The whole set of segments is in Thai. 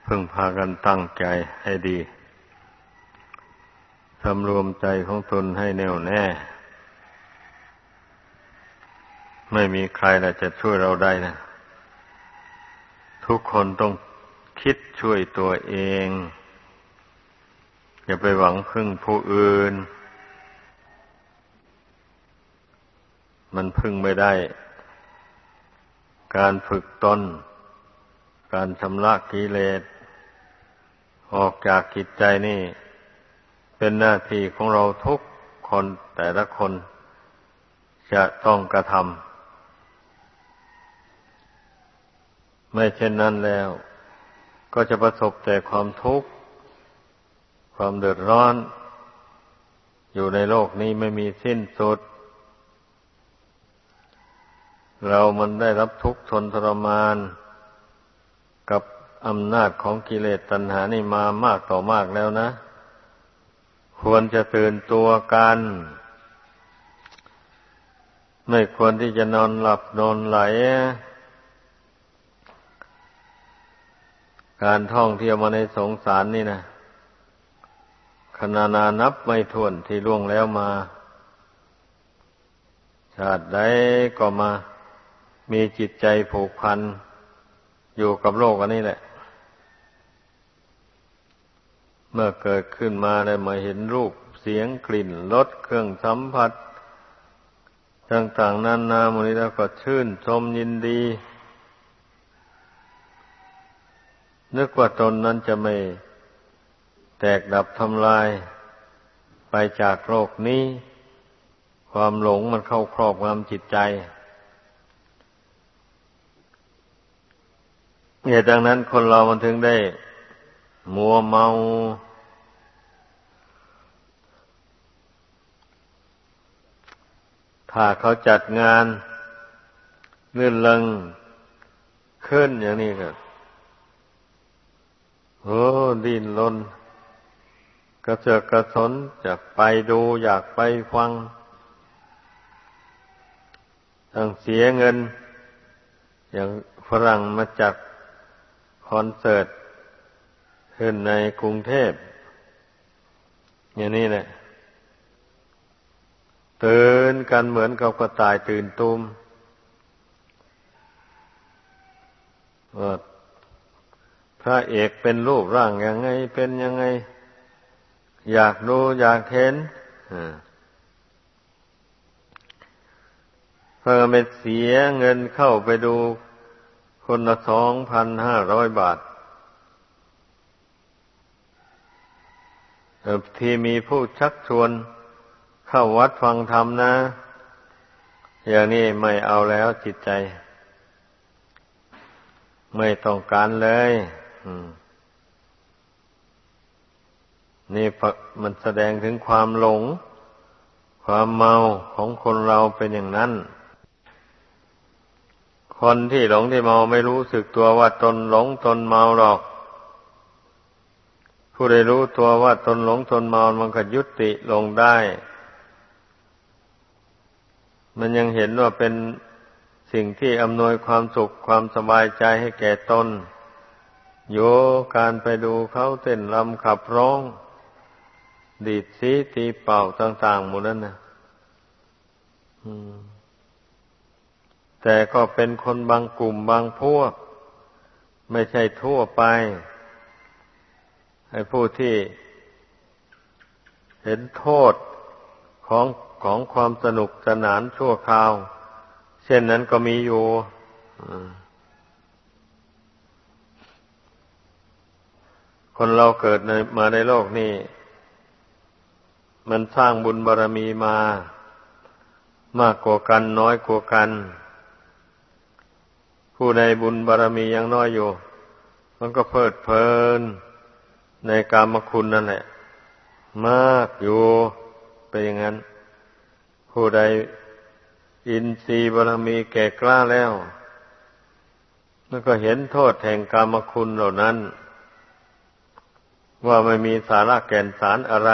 พึงพากันตั้งใจให้ดีสำรวมใจของตนให้แน่วแน่ไม่มีใครจะช่วยเราได้นะทุกคนต้องคิดช่วยตัวเองอย่าไปหวังพึ่งผู้อื่นมันพึ่งไม่ได้การฝึกตนการชำระกิเลสออกจากจิตใจนี่เป็นหน้าที่ของเราทุกคนแต่ละคนจะต้องกระทำไม่เช่นนั้นแล้วก็จะประสบแต่ความทุกข์ความเดือดร้อนอยู่ในโลกนี้ไม่มีสิ้นสุดเรามันได้รับทุกข์ทนทรมานกับอำนาจของกิเลสตัณหานี่มามากต่อมากแล้วนะควรจะตื่นตัวกันไม่ควรที่จะนอนหลับนอนไหลการท่องเที่ยวมาในสงสารนี่นะขณนานับไม่ถ้วนที่ล่วงแล้วมาชาติใดก็มามีจิตใจผูกพันอยู่กับโลกอันนี้แหละเมื่อเกิดขึ้นมาได้มาเห็นรูปเสียงกลิ่นรสเครื่องสัมผัสต่างๆนานาหมดนี้แล้วก็ชื่นชมยินดีนึกว่าตนนั้นจะไม่แตกดับทำลายไปจากโลกนี้ความหลงมันเข้าครอบงำจิตใจเหตุดังนั้นคนเรามันถึงได้มัวเมาถ้าเขาจัดงานลื่นเริงขึ้นอย่างนี้ก็ดิ้นรนกระเสือกกระสนอยากไปดูอยากไปฟังต้องเสียเงินอย่างฝรั่งมาจัดคอนเสิร์ตขึ้นในกรุงเทพอย่างนี้แหละตื่นกันเหมือนกับกระต่ายตื่นตูมว่าพระเอกเป็นรูปร่างยังไงเป็นยังไงอยากดูอยากเห็นเพื่อไม่เสียเงินเข้าไปดูคนละ 2,500 บาทที่มีผู้ชักชวนเข้าวัดฟังธรรมนะอย่างนี้ไม่เอาแล้วจิตใจไม่ต้องการเลยนี่มันแสดงถึงความหลงความเมาของคนเราเป็นอย่างนั้นคนที่หลงที่เมาไม่รู้สึกตัวว่าตนหลงตนเมาหรอกผู้ใดรู้ตัวว่าตนหลงตนเมามันก็ยุติลงได้มันยังเห็นว่าเป็นสิ่งที่อำนวยความสุขความสบายใจให้แก่ตนโยการไปดูเขาเต้นรำขับร้องดีดสีตีเป่าต่างๆหมดนั้นนะแต่ก็เป็นคนบางกลุ่มบางพวกไม่ใช่ทั่วไปให้ผู้ที่เห็นโทษของความสนุกสนานชั่วคราวเช่นนั้นก็มีอยู่คนเราเกิดมาในโลกนี้มันสร้างบุญบารมีมามากกว่ากันน้อยกว่ากันผู้ใดบุญบารมียังน้อยอยู่มันก็เพลิดเพลินในกามคุณนั่นแหละมากอยู่เป็นอย่างนั้นผู้ใดอินทรีย์บารมีแก่กล้าแล้วมันก็เห็นโทษแห่งกามคุณเหล่านั้นว่าไม่มีสาระแก่นสารอะไร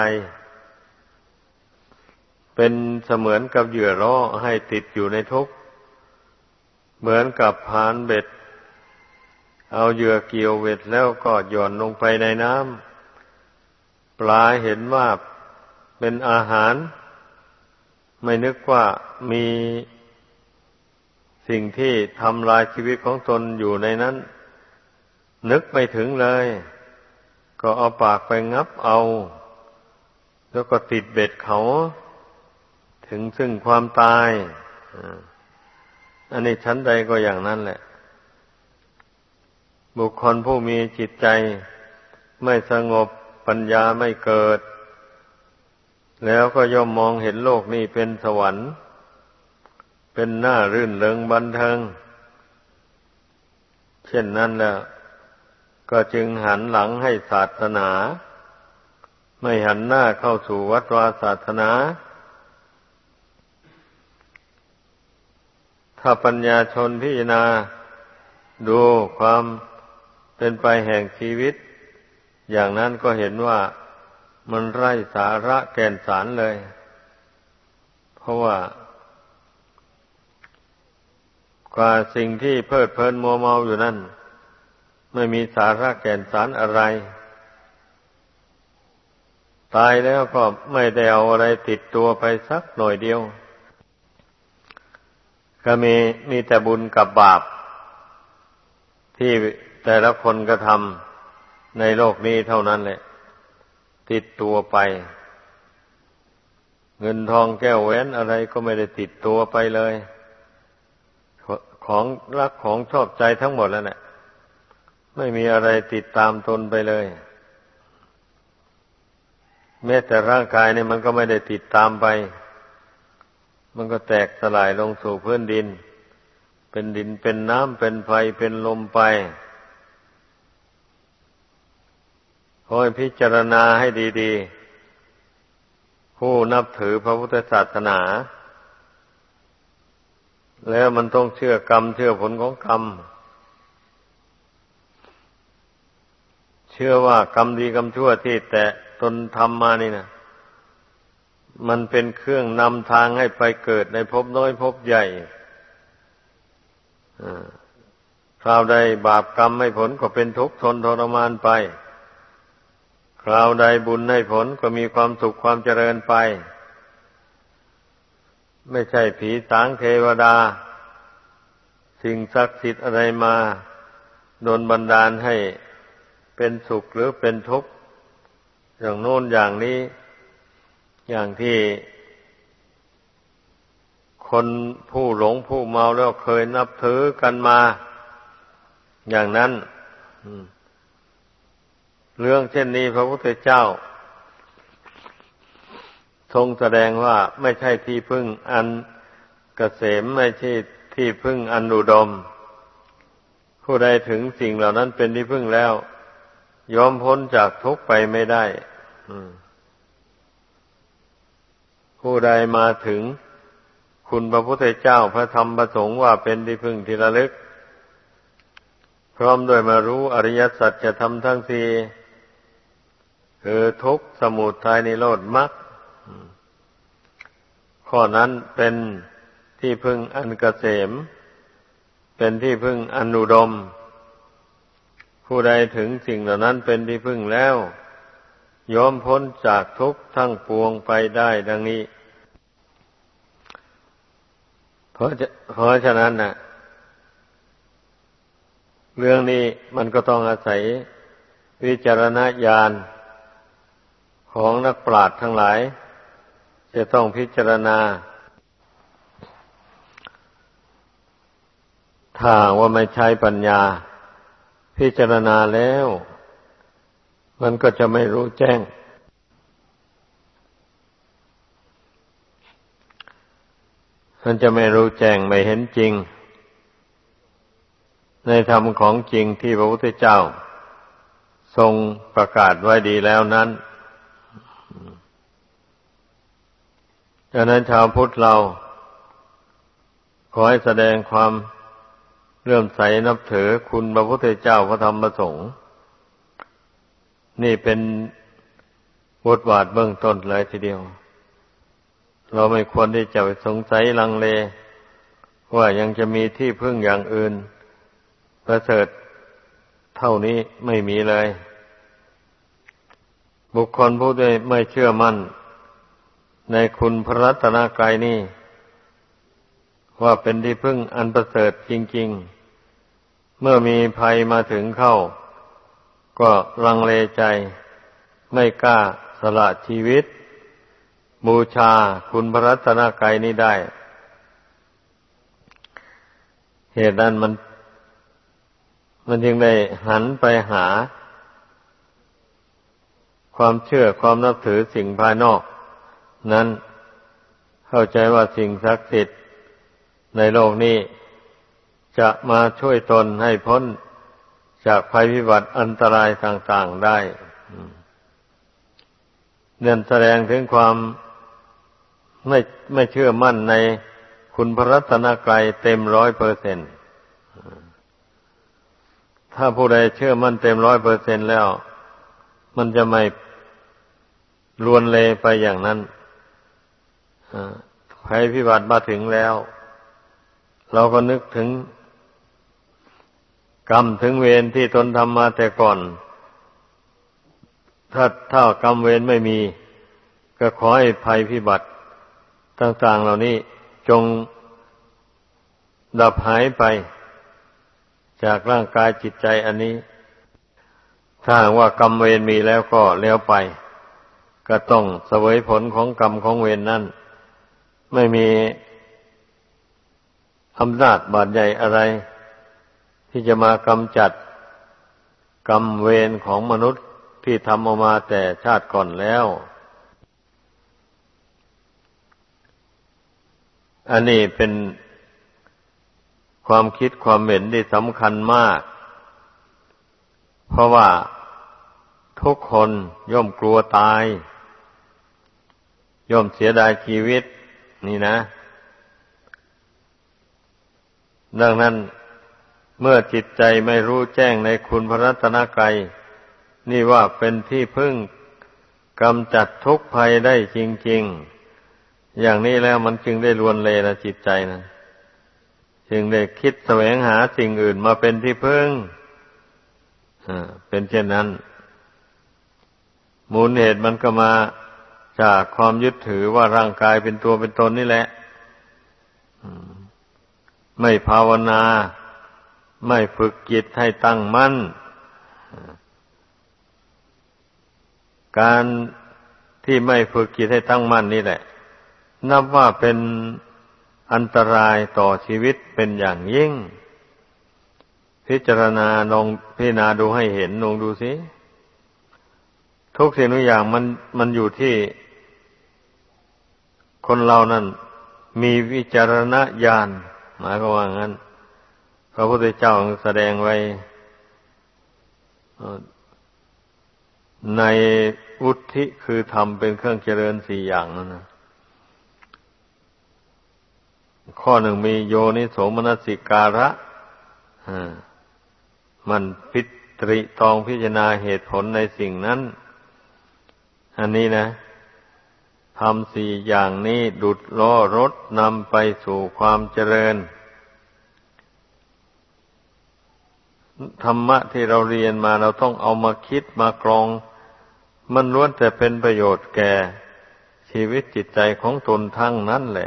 เป็นเสมือนกับเหยื่อล่อให้ติดอยู่ในทุกข์เหมือนกับพรานเบ็ดเอาเหยื่อเกี่ยวเบ็ดแล้วก็หย่อนลงไปในน้ำปลาเห็นว่าเป็นอาหารไม่นึกว่ามีสิ่งที่ทำลายชีวิตของตนอยู่ในนั้นนึกไม่ถึงเลยก็เอาปากไปงับเอาแล้วก็ติดเบ็ดเขาถึงซึ่งความตายอันนี้ชั้นใดก็อย่างนั้นแหละบุคคลผู้มีจิตใจไม่สงบปัญญาไม่เกิดแล้วก็ย่อมมองเห็นโลกนี้เป็นสวรรค์เป็นหน้ารื่นเริงบันเทิงเช่นนั้นแล้วก็จึงหันหลังให้ศาสนาไม่หันหน้าเข้าสู่วัดวาศาสนาถ้าปัญญาชนพิจารณาดูความเป็นไปแห่งชีวิตอย่างนั้นก็เห็นว่ามันไร้สาระแก่นสารเลยเพราะว่ากว่าสิ่งที่เพลิดเพลินมัวเมาอยู่นั่นไม่มีสาระแก่นสารอะไรตายแล้วก็ไม่ได้เอาอะไรติดตัวไปสักหน่อยเดียวก็มีแต่บุญกับบาปที่แต่ละคนกระทำในโลกนี้เท่านั้นแหละติดตัวไปเงินทองแก้วแหวนอะไรก็ไม่ได้ติดตัวไปเลยของรักของชอบใจทั้งหมดแล้วเนี่ยไม่มีอะไรติดตามตนไปเลยแม้แต่ร่างกายเนี่ยมันก็ไม่ได้ติดตามไปมันก็แตกสลายลงสู่พื้นดินเป็นดินเป็นน้ำเป็นไฟเป็นลมไปขอให้พิจารณาให้ดีๆผู้นับถือพระพุทธศาสนาแล้วมันต้องเชื่อกรรมเชื่อผลของกรรมเชื่อว่ากรรมดีกรรมชั่วที่แต่ตนทำมานี่นะมันเป็นเครื่องนำทางให้ไปเกิดในภพน้อยภพใหญ่คราวใดบาปกรรมให้ผลก็เป็นทุกข์ทนทรมานไปคราวใดบุญให้ผลก็มีความสุขความเจริญไปไม่ใช่ผีสางเทวดาสิ่งศักดิ์สิทธิ์อะไรมาโดนบันดาลให้เป็นสุขหรือเป็นทุกข์อย่างโน้นอย่างนี้อย่างที่คนผู้หลงผู้เมาแล้วเคยนับถือกันมาอย่างนั้นเรื่องเช่นนี้พระพุทธเจ้าทรงแสดงว่าไม่ใช่ที่พึ่งอันเกษมไม่ใช่ที่พึ่งอันอุดมผู้ใดถึงสิ่งเหล่านั้นเป็นที่พึ่งแล้วยอมพ้นจากทุกข์ไปไม่ได้ผู้ใดมาถึงคุณพระพุทธเจ้าพระธรรมพระสงฆ์ว่าเป็นที่พึ่งที่ระลึกพร้อมด้วยมารู้อริยสัจธรรมทั้งสี่คือทุกข์สมุทัยนิโรธมรรคข้อนั้นเป็นที่พึ่งอันเกษมเป็นที่พึ่งอันอุดมผู้ใดถึงสิ่งเหล่านั้นเป็นที่พึ่งแล้วยอมพ้นจากทุกข์ทั้งปวงไปได้ดังนี้เพราะฉะนั้นน่ะเรื่องนี้มันก็ต้องอาศัยวิจารณญาณของนักปราชญ์ทั้งหลายจะต้องพิจารณาถ้าว่าไม่ใช้ปัญญาพิจารณาแล้วมันก็จะไม่รู้แจ้งมันจะไม่รู้แจ้งไม่เห็นจริงในธรรมของจริงที่พระพุทธเจ้าทรงประกาศไว้ดีแล้วนั้นดังนั้นชาวพุทธเราขอให้แสดงความเลื่อมใสนับถือคุณพระพุทธเจ้าพระธรรมพระสงฆ์นี่เป็นบทบาทเบื้องต้นเลยทีเดียวเราไม่ควรที่จะไปสงสัยลังเลว่ายังจะมีที่พึ่งอย่างอื่นประเสริฐเท่านี้ไม่มีเลย บุคคลผู้ใดไม่เชื่อมั่นในคุณพระรัตนกรัยนี่ว่าเป็นที่พึ่งอันประเสริฐจริงๆเมื่อมีภัยมาถึงเข้าก็ลังเลใจไม่กล้าสละชีวิตบูชาคุณพระรัตนกรัยนี้ได้เหตุนั้นมันจึงได้หันไปหาความเชื่อความนับถือสิ่งภายนอกนั้นเข้าใจว่าสิ่งศักดิ์สิทธิ์ในโลกนี้จะมาช่วยตนให้พ้นจากภัยพิบัติอันตรายต่างๆได้นั่นแสดงถึงความไม่เชื่อมั่นในคุณพระรัตนกรัยเต็ม 100%ถ้าผู้ใดเชื่อมั่นเต็ม 100% แล้วมันจะไม่ลวนเลไปอย่างนั้นภัยพิบัติมาถึงแล้วเราก็นึกถึงกรรมถึงเวรที่ตนทำมาแต่ก่อนถ้ากรรมเวรไม่มีก็ขอให้ภัยพิบัติต่างๆเหล่านี้จงดับหายไปจากร่างกายจิตใจอันนี้ถ้าว่ากรรมเวรมีแล้วก็แล้วไปก็ต้องเสวยผลของกรรมของเวรนั้นไม่มีอำนาจบาดใหญ่อะไรที่จะมากำจัดกรรมเวรของมนุษย์ที่ทำออกมาแต่ชาติก่อนแล้วอันนี้เป็นความคิดความเห็นที่สำคัญมากเพราะว่าทุกคนย่อมกลัวตายย่อมเสียดายชีวิตนี่นะดังนั้นเมื่อจิตใจไม่รู้แจ้งในคุณพระรัตนกรัยนี่ว่าเป็นที่พึ่งกำจัดทุกข์ภัยได้จริงๆอย่างนี้แล้วมันจึงได้ลวนเลนะจิตใจนะจึงได้คิดแสวงหาสิ่งอื่นมาเป็นที่พึ่งเป็นเช่นนั้นมูลเหตุมันก็มาจากความยึดถือว่าร่างกายเป็นตัวเป็นตนนี่แหละไม่ภาวนาไม่ฝึกจิตให้ตั้งมั่นการที่ไม่ฝึกจิตให้ตั้งมั่นนี่แหละนับว่าเป็นอันตรายต่อชีวิตเป็นอย่างยิ่งพิจารณาลองพิจารณาดูให้เห็นลองดูสิทุกสิ่งทุกอย่างมันอยู่ที่คนเรานั้นมีวิจารณญาณหมายความว่างั้นพระพุทธเจ้าแสดงไว้ในอุทธิคือธรรมเป็นเครื่องเจริญ4อย่างนั่นนะข้อหนึ่งมีโยนิโสมนสิการะมันพิตริตรองพิจารณาเหตุผลในสิ่งนั้นอันนี้นะทำ4อย่างนี้ดุจล้อรถนำไปสู่ความเจริญธรรมะที่เราเรียนมาเราต้องเอามาคิดมากรองมันล้วนแต่เป็นประโยชน์แก่ชีวิตจิตใจของตนทั้งนั้นแหละ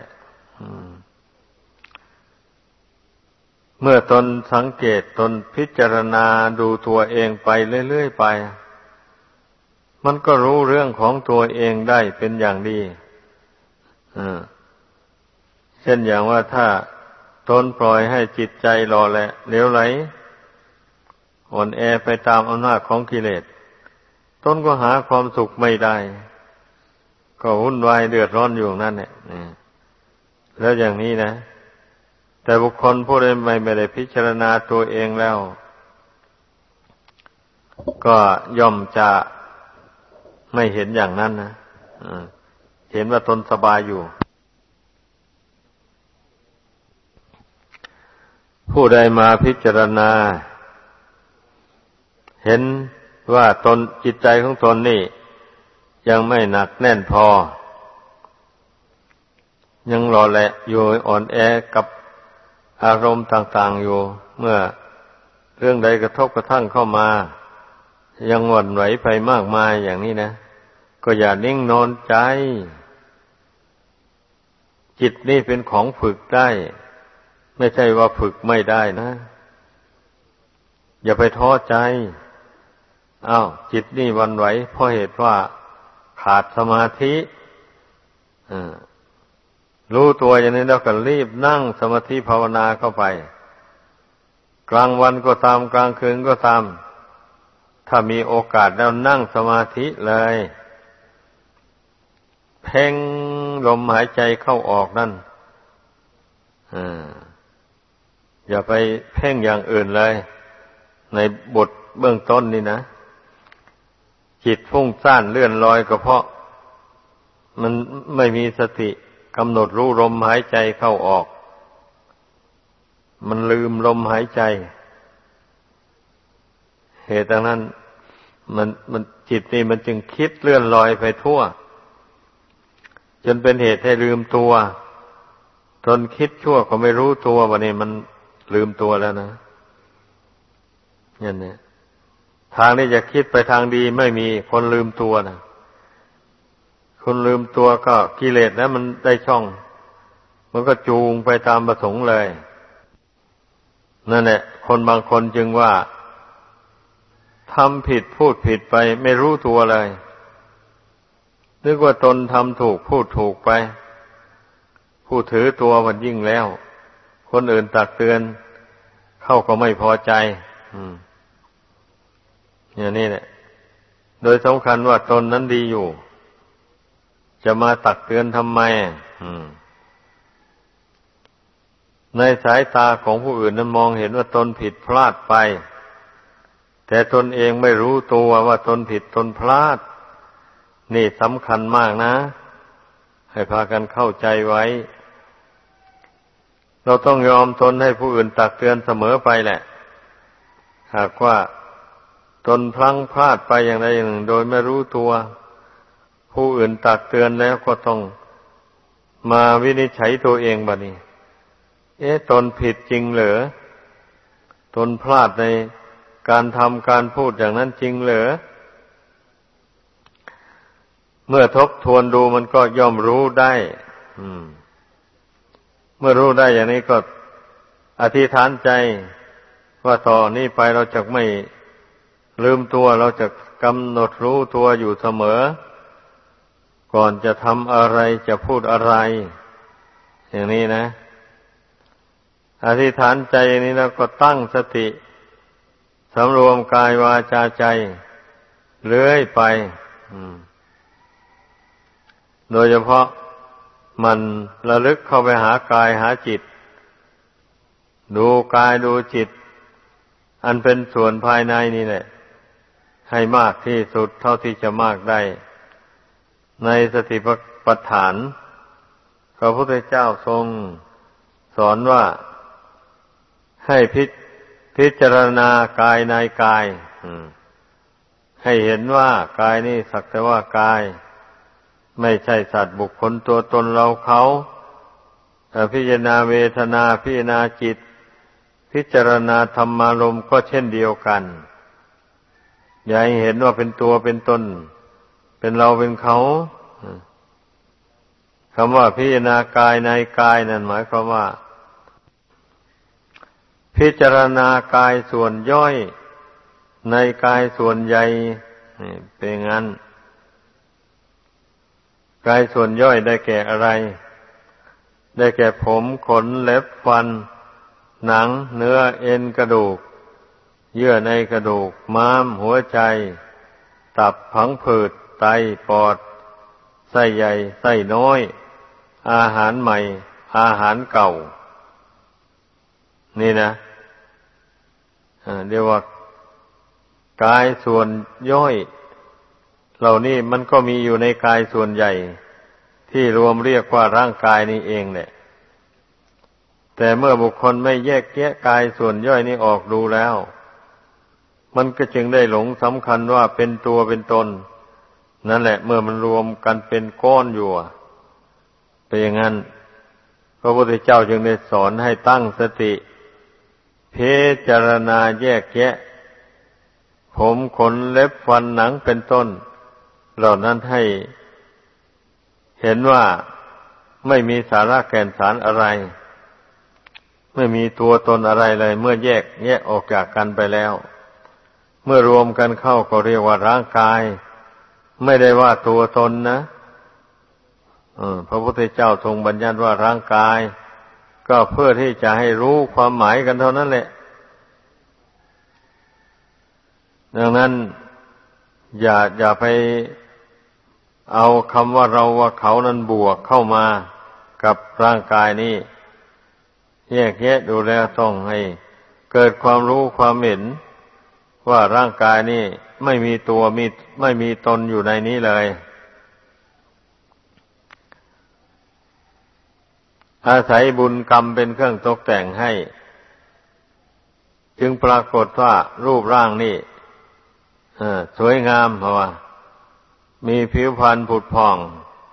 เมื่อตนสังเกตตนพิจารณาดูตัวเองไปเรื่อยๆไปมันก็รู้เรื่องของตัวเองได้เป็นอย่างดีเช่นอย่างว่าถ้าตนปล่อยให้จิตใจหล่อแหละเหลวไหลอ่อนแอไปตามอำนาจของกิเลสตนก็หาความสุขไม่ได้ก็วุ่นวายเดือดร้อนอยู่นั่นแหละแล้วอย่างนี้นะแต่บุคคลผู้ใดไม่ได้พิจารณาตัวเองแล้วก็ย่อมจะไม่เห็นอย่างนั้นนะเห็นว่าตนสบายอยู่ผู้ใดมาพิจารณาเห็นว่าตนจิตใจของตนนี่ยังไม่หนักแน่นพอยังหล่อแหละอยู่อ่อนแอกับอารมณ์ต่างๆอยู่เมื่อเรื่องใดกระทบกระทั่งเข้ามายังหวั่นไหวไปมากมายอย่างนี้นะก็อย่านิ่งนอนใจจิตนี่เป็นของฝึกได้ไม่ใช่ว่าฝึกไม่ได้นะอย่าไปท้อใจจิตนี่หวั่นไหวเพราะเหตุว่าขาดสมาธิรู้ตัวอย่างนี้แล้วก็รีบนั่งสมาธิภาวนาเข้าไปกลางวันก็ตามกลางคืนก็ตามถ้ามีโอกาสแล้วนั่งสมาธิเลยเพ่งลมหายใจเข้าออกนั่นอย่าไปเพ่งอย่างอื่นเลยในบทเบื้องต้นนี่นะจิตฟุ้งซ่านเลื่อนลอยก็เพราะมันไม่มีสติกำหนดรู้ลมหายใจเข้าออกมันลืมลมหายใจเหตุดังนั้นมันจิตนี่มันจึงคิดเลื่อนลอยไปทั่วจนเป็นเหตุให้ลืมตัวทนคิดชั่วก็ไม่รู้ตัววันนี้มันลืมตัวแล้วนะเนี่ยทางนี้จะคิดไปทางดีไม่มีคนลืมตัวนะคนลืมตัวก็กิเลสนะมันได้ช่องมันก็จูงไปตามประสงค์เลยนั่นแหละคนบางคนจึงว่าทำผิดพูดผิดไปไม่รู้ตัวเลยนึกว่าตนทำถูกพูดถูกไปผู้ถือตัวมันยิ่งแล้วคนอื่นตักเตือนเข้าก็ไม่พอใจอย่างนี้แหละโดยสำคัญว่าตนนั้นดีอยู่จะมาตักเตือนทำไมในสายตาของผู้อื่นนั้นมองเห็นว่าตนผิดพลาดไปแต่ตนเองไม่รู้ตัวว่าตนผิดตนพลาดนี่สำคัญมากนะให้พากันเข้าใจไว้เราต้องยอมตนให้ผู้อื่นตักเตือนเสมอไปแหละหากว่าตนพลั้งพลาดไปอย่างใดอย่างหนึ่งโดยไม่รู้ตัวผู้อื่นตักเตือนแล้วก็ต้องมาวินิจฉัยตัวเองบัดนี้ตนผิดจริงเหรอตนพลาดในการทำการพูดอย่างนั้นจริงเหรอเมื่อทบทวนดูมันก็ย่อมรู้ได้เมื่อรู้ได้อย่างนี้ก็อธิษฐานใจว่าต่อนี้ไปเราจะไม่ลืมตัวเราจะกำหนดรู้ตัวอยู่เสมอก่อนจะทำอะไรจะพูดอะไรอย่างนี้นะอธิษฐานใจนี้แล้วก็ตั้งสติสำรวมกายวาจาใจเรื่อยไปโดยเฉพาะมันระลึกเข้าไปหากายหาจิตดูกายดูจิตอันเป็นส่วนภายในนี่แหละให้มากที่สุดเท่าที่จะมากได้ในสติปัฏฐานพระพุทธเจ้าทรงสอนว่าให้พิจารณากายในกายให้เห็นว่ากายนี่สักแต่ว่ากายไม่ใช่สัตว์บุคคลตัวตนเราเขาแต่พิจารณาเวทนาพิจารณาจิตพิจารณาธรรมารมณ์ก็เช่นเดียวกันอย่าให้เห็นว่าเป็นตัวเป็นตนเป็นเราเป็นเขาคำว่าพิจารณากายในกายนั่นหมายความว่าพิจารณากายส่วนย่อยในกายส่วนใหญ่เป็นงั้นกายส่วนย่อยได้แก่อะไรได้แก่ผมขนเล็บฟันหนังเนื้อเอ็นกระดูกเยื่อในกระดูกม้ามหัวใจตับผังผืดไตปอดไส้ใหญ่ไส้น้อยอาหารใหม่อาหารเก่านี่นะเรียกว่ากายส่วนย่อยเหล่านี้มันก็มีอยู่ในกายส่วนใหญ่ที่รวมเรียกว่าร่างกายนี้เองแหละแต่เมื่อบุคคลไม่แยกแยะกายส่วนย่อยนี้ออกดูแล้วมันก็จึงได้หลงสำคัญว่าเป็นตัวเป็นตนนั่นแหละเมื่อมันรวมกันเป็นก้อนอยู่เป็นอย่างนั้นพระพุทธเจ้าจึงได้สอนให้ตั้งสติพพิจารณาแยกแยะผมขนเล็บฟันหนังเป็นต้นเหล่านั้นให้เห็นว่าไม่มีสาระแก่นสารอะไรไม่มีตัวตนอะไรเลยเมื่อแยกแยะออกจากกันไปแล้วเมื่อรวมกันเข้าก็เรียกว่าร่างกายไม่ได้ว่าตัวตนนะพระพุทธเจ้าทรงบัญญัติว่าร่างกายก็เพื่อที่จะให้รู้ความหมายกันเท่านั้นแหละดังนั้นอย่าไปเอาคำว่าเราว่าเขานั้นบวกเข้ามากับร่างกายนี้แยกแยะดูแล้วต้องให้เกิดความรู้ความเห็นว่าร่างกายนี้ไม่มีตัวไม่มีตนอยู่ในนี้เลยอาศัยบุญกรรมเป็นเครื่องตกแต่งให้จึงปรากฏว่ารูปร่างนี่สวยงามเพราะว่ามีผิวพรรณผุดผ่อง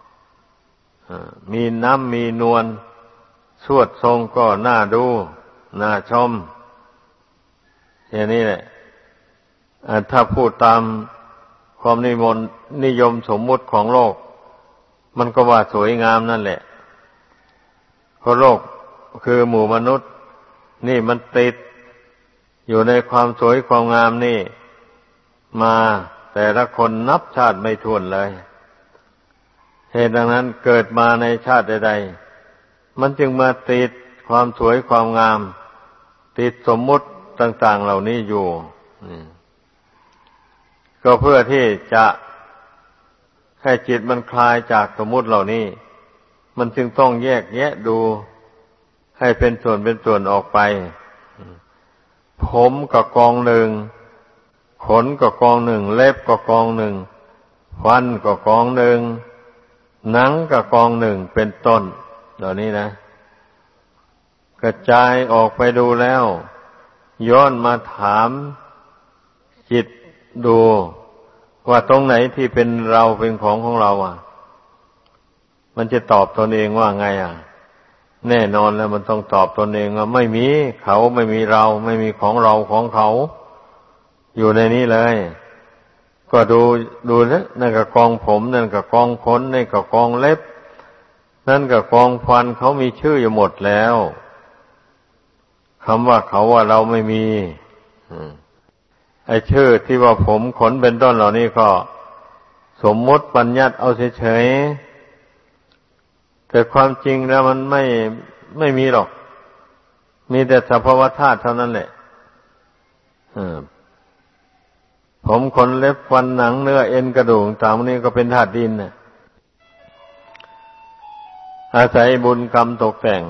มีน้ำมีนวลสวดทรงก็น่าดูน่าชมอย่างนี้แหละถ้าพูดตามความนิยมสมมุติของโลกมันก็ว่าสวยงามนั่นแหละเพราะโลกคือหมู่มนุษย์นี่มันติดอยู่ในความสวยความงามนี่มาแต่ละคนนับชาติไม่ถ้วนเลยเหตุดังนั้นเกิดมาในชาติใดๆมันจึงมาติดความสวยความงามติดสมมุติต่างๆเหล่านี้อยู่ก็เพื่อที่จะให้จิตมันคลายจากสมมุติเหล่านี้มันจึงต้องแยกแยะดูให้เป็นส่วนเป็นส่วนออกไปผมก็กองหนึ่งขนก็กองหนึ่งเล็บก็กองหนึ่งฟันก็กองหนึ่งหนังก็กองหนึ่งเป็นต้นเหล่านี้นะกระจายออกไปดูแล้วย้อนมาถามจิตดูว่าตรงไหนที่เป็นเราเป็นของเรามันจะตอบตนเองว่าไงแน่นอนแล้วมันต้องตอบตนเองว่าไม่มีเขาไม่มีเราไม่มีของเราของเขาอยู่ในนี้เลยก็ดูนะนั่นก็กองผมนั่นก็กองขนนั่นก็กองเล็บนั่นก็กองฟันเขามีชื่ออยู่หมดแล้วคำว่าเขาว่าเราไม่มีไอ้ชื่อที่ว่าผมขนเป็นต้นเหล่านี้ก็สมมติบัญญัติเอาเฉยๆแต่ความจริงแล้วมันไม่มีหรอกมีแต่สภาวธาตุเท่านั้นแหละผมขนเล็บฟันหนังเนื้อเอ็นกระดูกต่างๆนี้ก็เป็นธาตุดินน่ะอาศัยบุญกรรมตกแต่ง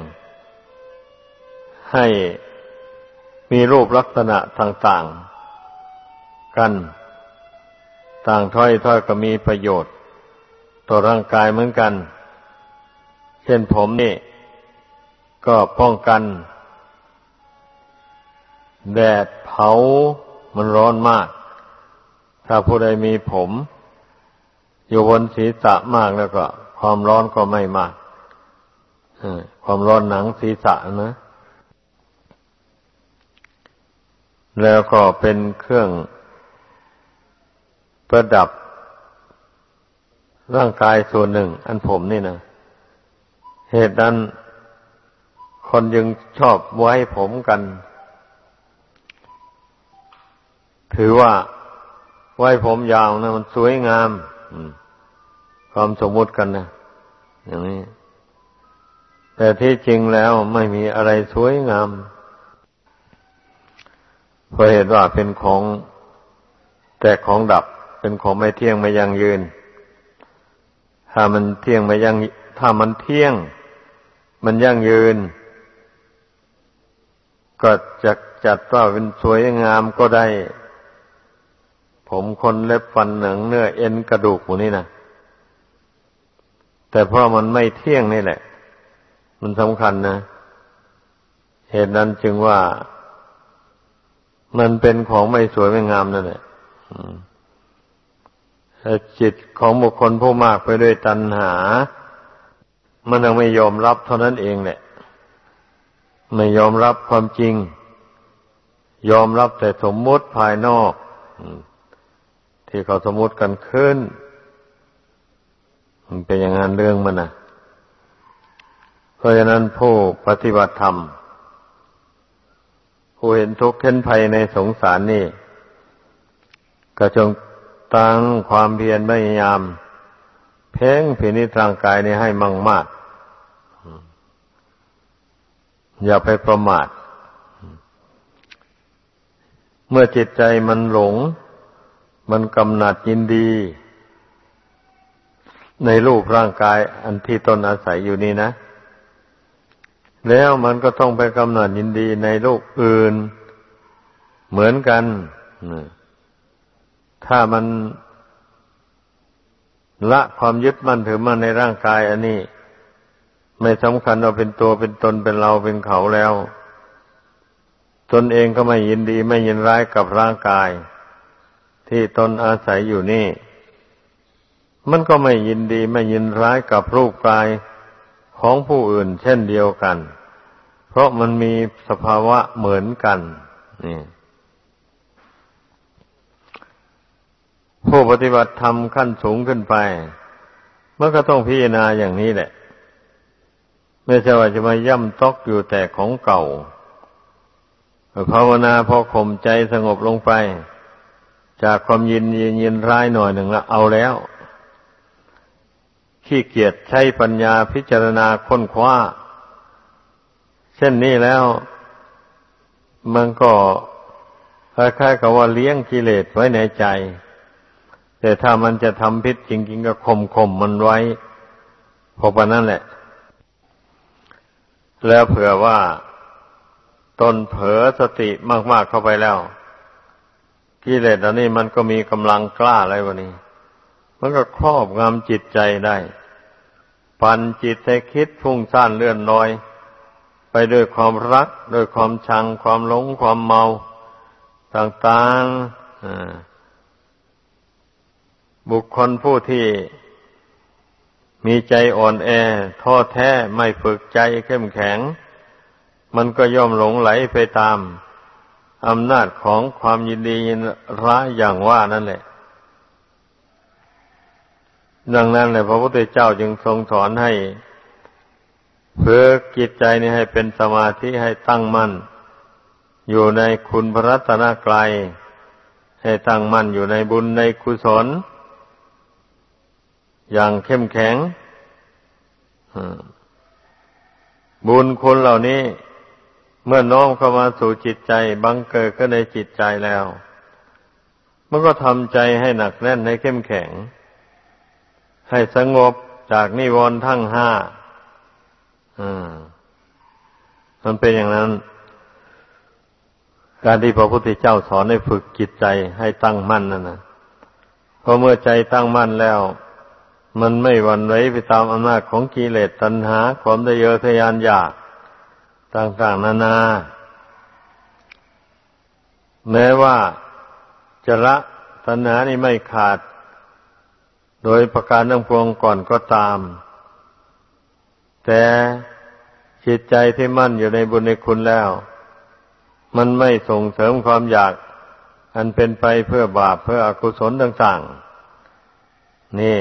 ให้มีรูปลักษณะต่างๆกันต่างถ้อยก็มีประโยชน์ต่อร่างกายเหมือนกันเช่นผมนี่ก็ป้องกันแดดเผามันร้อนมากถ้าผู้ใดมีผมอยู่บนศีรษะมากแล้วก็ความร้อนก็ไม่มากความร้อนหนังศีรษะนะแล้วก็เป็นเครื่องประดับร่างกายส่วนหนึ่งอันผมนี่นะเหตุนั้นคนยังชอบไว้ผมกันถือว่าไว้ผมยาวนะมันสวยงามความสมมุติกันนะอย่างนี้แต่ที่จริงแล้วไม่มีอะไรสวยงามเพราะเหตุว่าเป็นของแต่ของดับเป็นของไม่เที่ยงไม่ยั่งยืนถ้ามันเที่ยงมันยั่งยืนก็จะจัดว่าเป็นสวยงามก็ได้ผมขนเล็บฟันหนังเนื้อเอ็นกระดูกหมดนี่นะแต่เพราะมันไม่เที่ยงนี่แหละมันสำคัญนะเหตุนั้นจึงว่ามันเป็นของไม่สวยไม่งามนั่นแหละแต่จิตของบุคคลผู้มากไปด้วยตัณหามันยังไม่ยอมรับเท่านั้นเองแหละไม่ยอมรับความจริงยอมรับแต่สมมุติภายนอกที่เขาสมมุติกันขึ้นมันเป็นอย่างนั้นเรื่องมันนะเพราะฉะนั้นผู้ปฏิบัติธรรมผู้เห็นทุกข์เห็นภัยในสงสารนี่ก็จงตั้งความเพียรพยายามเพ่งพินิจร่างกายนี้ให้มั่งมากอย่าไปประมาทเมื่อจิตใจมันหลงมันกำหนัดยินดีในรูปร่างกายอันที่ตนอาศัยอยู่นี่นะแล้วมันก็ต้องไปกำหนัดยินดีในรูปอื่นเหมือนกันถ้ามันละความยึดมั่นถือมั่นในร่างกายอันนี้ไม่สำคัญว่าเป็นตัวเป็นตนเป็นเราเป็นเขาแล้วตนเองก็ไม่ยินดีไม่ยินร้ายกับร่างกายที่ตนอาศัยอยู่นี่มันก็ไม่ยินดีไม่ยินร้ายกับรูปกายของผู้อื่นเช่นเดียวกันเพราะมันมีสภาวะเหมือนกันนี่ผู้ปฏิบัติธรรมขั้นสูงขึ้นไปมันก็ต้องพิจารณาอย่างนี้แหละไม่ใช่ว่าจะมาย่ำต๊อกอยู่แต่ของเก่าภาวนาพอข่มใจสงบลงไปจากความยินร้ายหน่อยหนึ่งละเอาแล้วขี้เกียจใช้ปัญญาพิจารณาค้นคว้าเช่นนี้แล้วมันก็คล้ายๆกับว่าเลี้ยงกิเลสไว้ในใจแต่ถ้ามันจะทำพิษจริงๆก็ข่มมันไว้พอปานนั้นแหละแล้วเผื่อว่าตนเผลอสติมากๆเข้าไปแล้วกิเลสอันนี้มันก็มีกำลังกล้าอะไรวะนี่มันก็ครอบงำจิตใจได้ปั่นจิตให้คิดฟุ้งซ่านเลื่อนลอยไปด้วยความรักด้วยความชังความหลงความเมาต่างๆบุคคลผู้ที่มีใจอ่อนแอท้อแท้ไม่ฝึกใจเข้มแข็งมันก็ย่อมหลงไหลไปตามอำนาจของความยินดียินร้ายอย่างว่านั่นแหละดังนั้นแหละพระพุทธเจ้าจึงทรงสอนให้ฝึกจิตใจนี้ให้เป็นสมาธิให้ตั้งมั่นอยู่ในคุณพระรัตนกรัยให้ตั้งมั่นอยู่ในบุญในกุศลอย่างเข้มแข็งบุญคุณเหล่านี้เมื่อน้อมเข้ามาสู่จิตใจบังเกิดขึ้นในจิตใจแล้วมันก็ทำใจให้หนักแน่นให้เข้มแข็งให้สงบจากนิวรณ์ทั้งห้ามันเป็นอย่างนั้นการที่พระพุทธเจ้าสอนให้ฝึกจิตใจให้ตั้งมั่นนั่นนะพอเมื่อใจตั้งมั่นแล้วมันไม่หวั่นไหวไปตามอำนาจของกิเลสตัณหาความทะเยอทะยานอยากต่างๆนานาแม้ว่าจะละตัณหานี่ไม่ขาดโดยประการทั้งปวงก่อนก็ตามแต่จิตใจที่มั่นอยู่ในบุญในคุณแล้วมันไม่ส่งเสริมความอยากอันเป็นไปเพื่อบาปเพื่ออกุศลต่างๆนี่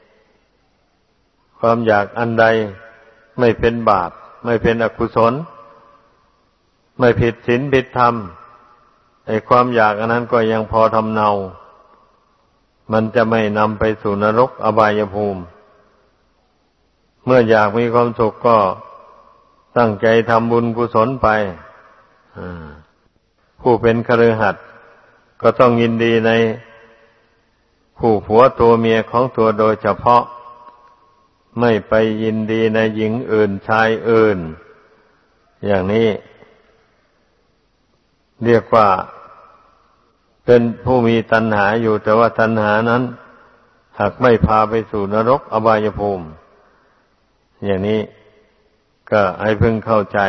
ความอยากอันใดไม่เป็นบาปไม่เป็นอกุศลไม่ผิดศีลผิดธรรมไอ้ความอยากอันนั้นก็ยังพอทำเนามันจะไม่นำไปสู่นรกอบายภูมิเมื่ออยากมีความสุขก็ตั้งใจทำบุญกุศลไปผู้เป็นคฤหัสถ์ก็ต้องยินดีในผู้ผัวตัวเมียของตัวโดยเฉพาะไม่ไปยินดีในหญิงอื่นชายอื่นอย่างนี้เรียกว่าเป็นผู้มีตัณหาอยู่แต่ว่าตัณหานั้นหากไม่พาไปสู่นรกอบายภูมิอย่างนี้ก็ให้พึงเข้าใจ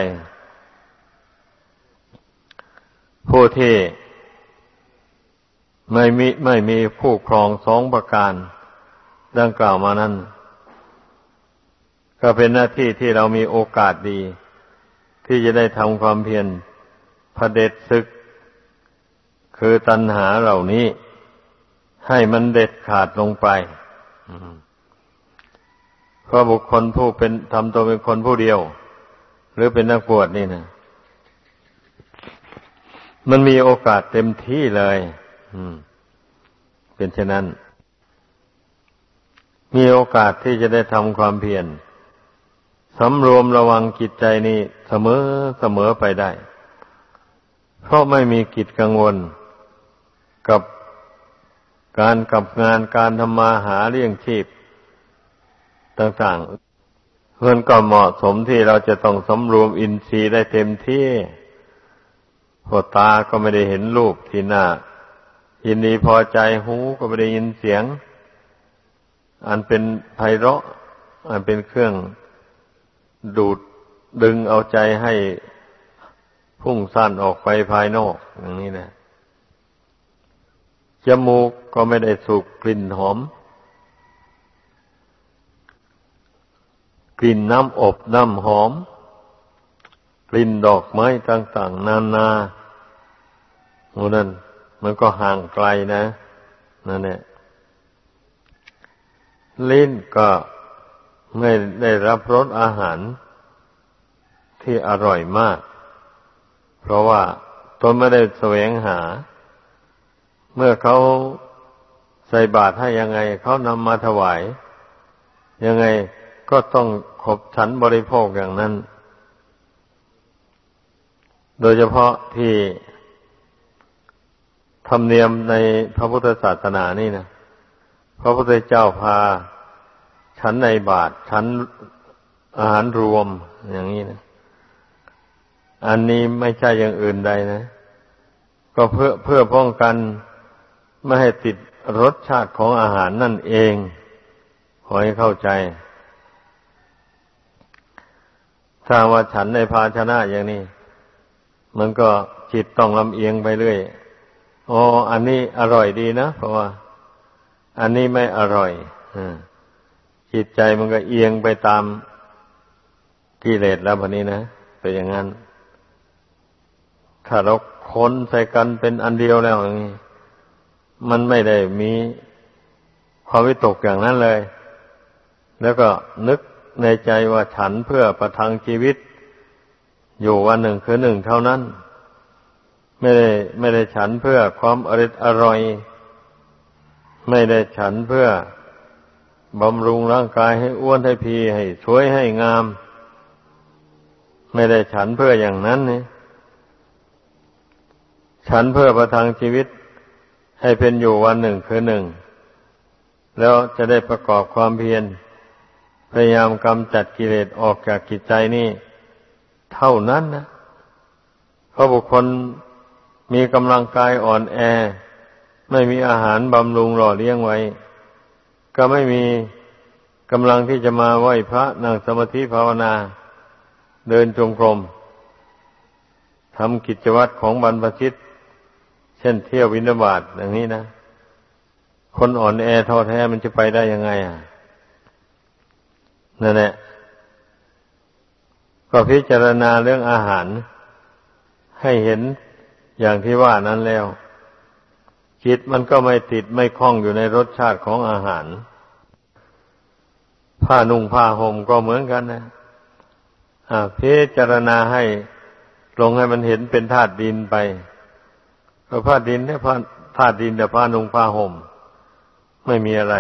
ผู้ที่ไม่มีผู้ครองสองประการดังกล่าวมานั้นก็เป็นหน้าที่ที่เรามีโอกาสดีที่จะได้ทำความเพียรเผด็จศึกคือตัณหาเหล่านี้ให้มันเด็ดขาดลงไปเพราะบุคคลผู้เป็นทำตัวเป็นคนผู้เดียวหรือเป็นนักบวชนี่นะมันมีโอกาสเต็มที่เลยเป็นเช่นนั้นมีโอกาสที่จะได้ทำความเพียรสำรวมระวังจิตใจนี่เสมอไปได้เพราะไม่มีกิจกังวลกับงานการทำมาหาเลี้ยงชีพต่างๆมันก็เหมาะสมที่เราจะต้องสำรวมอินทรีย์ได้เต็มที่พอตาก็ไม่ได้เห็นรูปที่น่ายินดีพอใจหูก็ไม่ได้ยินเสียงอันเป็นไพเราะอันเป็นเครื่องดูดดึงเอาใจให้พุ่งซ่านออกไปภายนอกอย่างนี้นะจมูกก็ไม่ได้สูบกลิ่นหอมกลิ่นน้ำอบน้ำหอมกลิ่นดอกไม้ต่างๆนานาโอ้นั่นมันก็ห่างไกลนะนั่นแหละลิ้นก็ไม่ได้รับรสอาหารที่อร่อยมากเพราะว่าตนไม่ได้แสวงหาเมื่อเขาใส่บาตรให้ยังไงเขานำมาถวายยังไงก็ต้องขบฉันบริโภคอย่างนั้นโดยเฉพาะที่ธรรมเนียมในพระพุทธศาสนานี่นะพระพุทธเจ้าพาฉันในบาตรฉันอาหารรวมอย่างนี้นะอันนี้ไม่ใช่อย่างอื่นใดนะก็เพื่อป้องกันไม่ให้ติดรสชาติของอาหารนั่นเองขอให้เข้าใจถ้าว่าฉันในภาชนะอย่างนี้มันก็จิตต้องลำเอียงไปเรื่อยอ๋ออันนี้อร่อยดีนะเพราะว่าอันนี้ไม่อร่อยจิตใจมันก็เอียงไปตามกิเลสแล้วพอนี้นะเป็นอย่างนั้นถ้าเราคนใส่กันเป็นอันเดียวแล้วอย่างนี้มันไม่ได้มีความวิตกอย่างนั้นเลยแล้วก็นึกในใจว่าฉันเพื่อประทังชีวิตอยู่วันหนึ่งคือหนึ่งเท่านั้นไม่ได้ฉันเพื่อความอร่อยไม่ได้ฉันเพื่อบำรุงร่างกายให้อ้วนให้พีให้สวยให้งามไม่ได้ฉันเพื่ออย่างนั้นนี่ฉันเพื่อประทังชีวิตให้เป็นอยู่วันหนึ่งคือหนึ่งแล้วจะได้ประกอบความเพียรพยายามกำจัดกิเลสออกจากจิตใจนี่เท่านั้นนะเพราะบุคคลมีกำลังกายอ่อนแอไม่มีอาหารบำรุงหล่อเลี้ยงไว้ก็ไม่มีกำลังที่จะมาไหว้พระนั่งสมาธิภาวนาเดินจงกรมทำกิจวัตรของบรรพชิตเช่นเที่ยวบิณฑบาตอย่างนี้นะคนอ่อนแอท้อแท้มันจะไปได้ยังไงนั่นแหละก็พิจารณาเรื่องอาหารให้เห็นอย่างที่ว่านั้นแล้วจิตมันก็ไม่ติดไม่คล้องอยู่ในรสชาติของอาหารผ้านุ่งผ้าห่มก็เหมือนกันนะพิจารณาให้ลงให้มันเห็นเป็นธาตุดินไปเพราะผ้าดินเนี่ยธาตุดินแต่ผ้านุ่งผ้าห่มไม่มีอะไร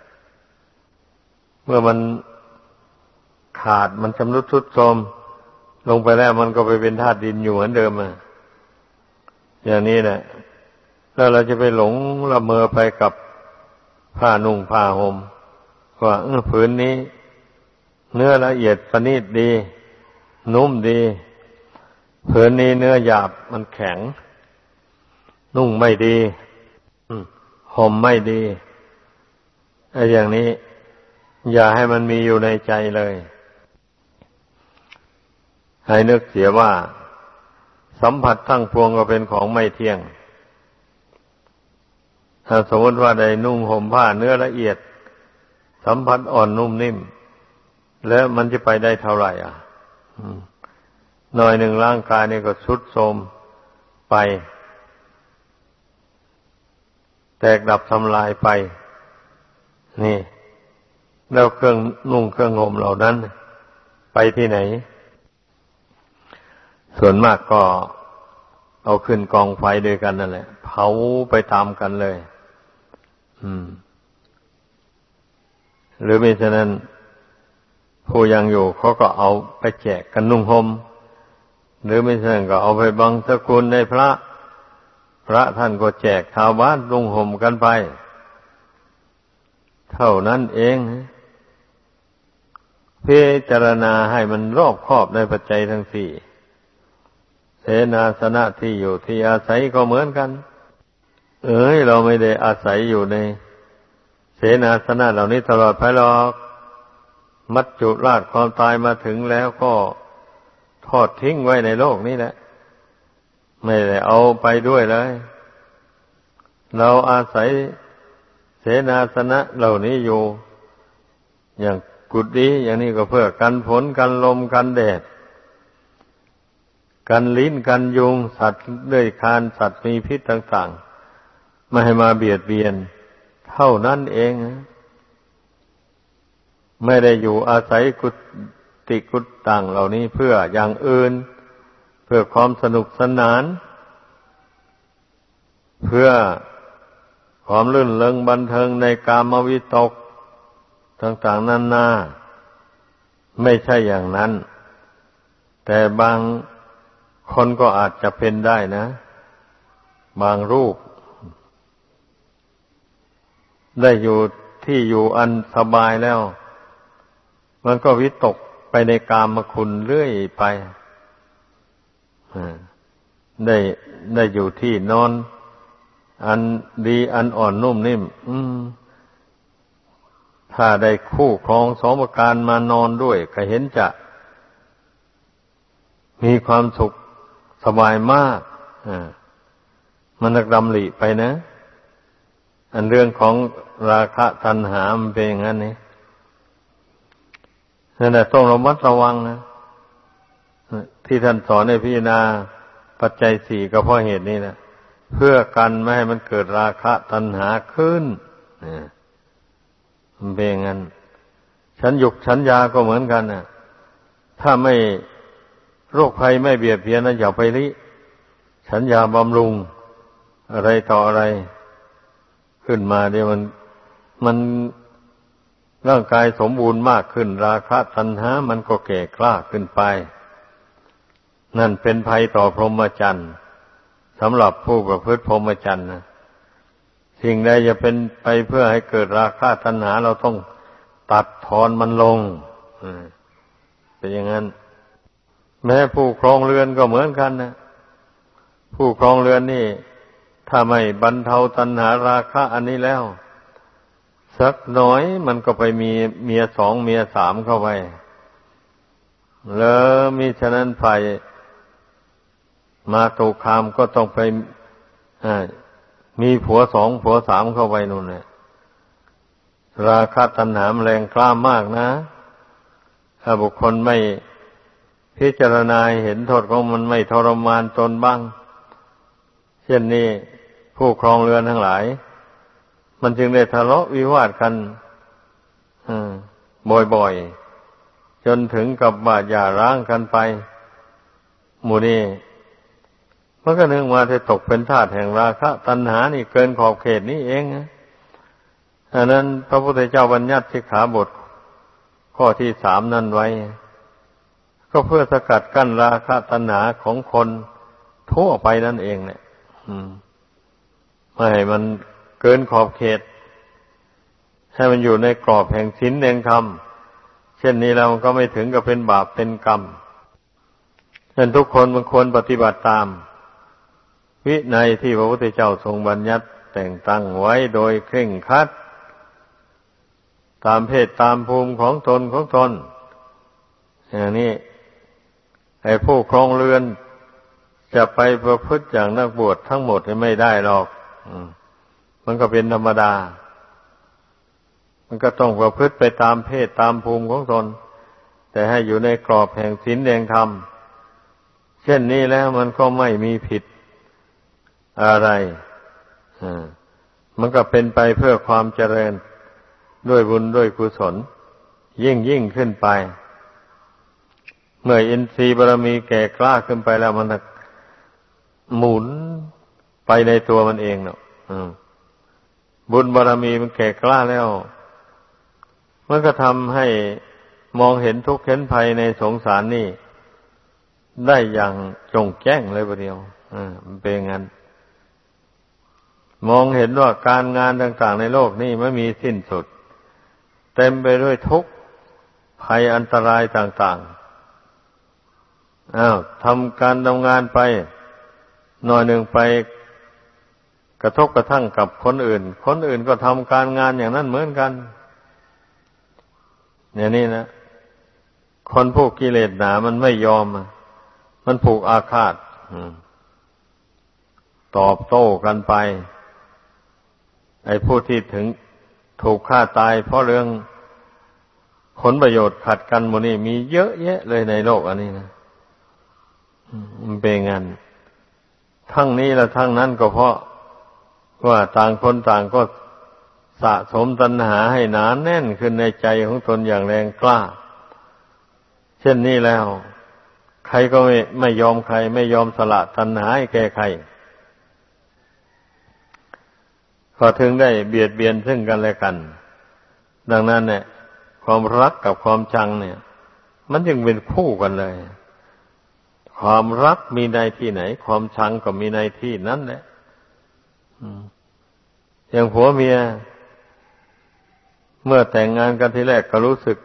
เมื่อมันขาดมันชำรุดทรุดโทรมลงไปแล้วมันก็ไปเป็นธาตุดินอยู่เหมือนเดิมอย่างนี้แหละแล้วเราจะไปหลงละเมอไปกับผ้านุ่งผ้าห่มว่าผืนนี้เนื้อละเอียดประณีตดีนุ่มดีผืนนี้เนื้อหยาบมันแข็งนุ่งไม่ดีห่มไม่ดีไอ้อย่างนี้อย่าให้มันมีอยู่ในใจเลยให้นึกเสียว่าสัมผัสทั้งปวงก็เป็นของไม่เที่ยงถ้าสมมติว่าได้นุ่งห่มผ้าเนื้อละเอียดสัมผัสอ่อนนุ่มนิ่มแล้วมันจะไปได้เท่าไหร่หน่อยหนึ่งร่างกายนี่ก็ทรุดโทรมไปแตกดับทำลายไปนี่แล้วเครื่องนุ่งเครื่องห่มเหล่านั้นไปที่ไหนส่วนมากก็เอาขึ้นกองไฟด้วยกันนั่นแหละเผาไปตามกันเลยหรือไม่ฉะนั้นผู้ยังอยู่เขาก็เอาไปแจกกันนุ่งห่มหรือไม่ฉะนั้นก็เอาไปบังสกุลในพระท่านก็แจกชาวบ้านนุ่งห่มกันไปเท่านั้นเองพิจารณาให้มันรอบคอบในปัจจัยทั้งสี่เสนาสนะที่อยู่ที่อาศัยก็เหมือนกันเราไม่ได้อาศัยอยู่ในเสนาสนะเหล่านี้ตลอดไปหรอกมัจจุราชความตายมาถึงแล้วก็ทอดทิ้งไว้ในโลกนี้แหละไม่ได้เอาไปด้วยเลยเราอาศัยเสนาสนะเหล่านี้อยู่อย่างกุฏิอย่างนี้ก็เพื่อกันฝนกันลมกันแดดกันลิ้นกันยุงสัตว์เลื้อยคลานสัตว์มีพิษต่างๆไม่ให้มาเบียดเบียนเท่านั้นเองไม่ได้อยู่อาศัยกุฏิกุฏต่างเหล่านี้เพื่ออย่างอื่นเพื่อความสนุกสนานเพื่อความลื่นเริงบันเทิงในกามวิตกต่างๆนานาไม่ใช่อย่างนั้นแต่บางคนก็อาจจะเป็นได้นะบางรูปได้อยู่ที่อยู่อันสบายแล้วมันก็วิตกไปในกามคุณเรื่อยไปได้อยู่ที่นอนอันดีอันอ่อนนุ่มนิ่มถ้าได้คู่ครองสมประการมานอนด้วยก็เห็นจะมีความสุขสบายมากมันนักดำริไปนะอันเรื่องของราคะตัณหามันเป็นอย่างนั้นนี่นั่นแหละต้องระมัดระวังนะที่ท่านสอนให้พิจารณาปัจจัยสี่ก็เพราะเหตุนี้นะเพื่อกันไม่ให้มันเกิดราคะตัณหาขึ้นมันเป็นอย่างนั้นฉันหยุกฉันยาก็เหมือนกันนะถ้าไม่โรคภัยไม่เบียดเบียนนะอย่าไปฉันยาบำรุงอะไรต่ออะไรขึ้นมาเดี๋ยวมันร่างกายสมบูรณ์มากขึ้นราคะตัณหามันก็แก่กล้าขึ้นไปนั่นเป็นภัยต่อพรหมจรรย์สำหรับผู้ประพฤติพรหมจรรย์นะสิ่งใดจะเป็นไปเพื่อให้เกิดราคะตัณหาเราต้องตัดทอนมันลงเป็นอย่างนั้นแม้ผู้ครองเรือนก็เหมือนกันนะผู้ครองเรือนนี่ถ้าไม่บรรเทาตัณหาราคะอันนี้แล้วสักหน่อยมันก็ไปมีเมียสองเมียสามเข้าไปแล้วมิฉะนั้นฝ่ายมาตุคามก็ต้องไปมีผัวสองผัวสามเข้าไปนู่นแหละราคะตัณหาแรงกล้ามากนะถ้าบุคคลไม่พิจารณาเห็นโทษของมันไม่ทรมานตนบ้างเช่นนี้ผู้ครองเรือนทั้งหลายมันจึงได้ทะเลาะวิวาทกันบ่อยๆจนถึงกับบาดหย่าร้างกันไปหมู่นี้มันก็นึกว่าจะตกเป็นทาสแห่งราคะตัณหานี่เกินขอบเขตนี้เองนะอันนั้นพระพุทธเจ้าบัญญัติสิกขาบทข้อที่3นั่นไว้ก็เพื่อสกัดกั้นราคะตัณหาของคนทั่วไปนั่นเองแหละไม่ให้มันเกินขอบเขตให้มันอยู่ในกรอบแห่งศีลแห่งธรรมเช่นนี้เราก็ไม่ถึงกับเป็นบาปเป็นกรรมฉะนั้นทุกคนมันควรปฏิบัติตามวินัยที่พระพุทธเจ้าทรงบัญญัติแต่งตั้งไว้โดยเคร่งครัดตามเพศตามภูมิของตนอย่างนี้ไอ้ผู้ครองเรือนจะไปประพฤติอย่างนักบวชทั้งหมดไม่ได้หรอกมันก็เป็นธรรมดามันก็ต้องประพฤติไปตามเพศตามภูมิของตนแต่ให้อยู่ในกรอบแห่งศีลแห่งธรรมเช่นนี้แล้วมันก็ไม่มีผิดอะไรมันก็เป็นไปเพื่อความเจริญด้วยบุญด้วยกุศลยิ่งขึ้นไปเมื่ออินทรีย์บารมีแก่กล้าขึ้นไปแล้วมันหมุนไปในตัวมันเองเนาะบุญบารมีมันแก่กล้าแล้วมันก็ทำให้มองเห็นทุกข์เห็นภัยในสงสารนี่ได้อย่างจงแจ้งเลยประเดียวมันเป็นงั้นมองเห็นว่าการงานต่างๆในโลกนี่ไม่มีสิ้นสุดเต็มไปด้วยทุกข์ภัยอันตรายต่างๆทำการทำงานไปหน่อยหนึ่งไปกระทบกระทั่งกับคนอื่นก็ทำการงานอย่างนั้นเหมือนกันอย่างนี้นะคนพวกกิเลสหนามันไม่ยอมมันผูกอาฆาตตอบโต้กันไปไอ้ผู้ที่ถึงถูกฆ่าตายเพราะเรื่องผลประโยชน์ขัดกันหมดนี่มีเยอะแยะเลยในโลกอันนี้นะมันเป็นงั้นทั้งนี้และทั้งนั้นก็เพราะว่าต่างคนต่างก็สะสมตัณหาให้หนาแน่นขึ้นในใจของตนอย่างแรงกล้าเช่นนี้แล้วใครก็ไม่ยอมใครไม่ยอมสละตัณหาให้แก่ใครก็ถึงได้เบียดเบียนซึ่งกันและกันดังนั้นเนี่ยความรักกับความชังเนี่ยมันจึงเป็นคู่กันเลยความรักมีในที่ไหนความชังก็มีในที่นั้นแหละอย่างผัวเมียเมื่อแต่งงานกันทีแรกก็รู้สึก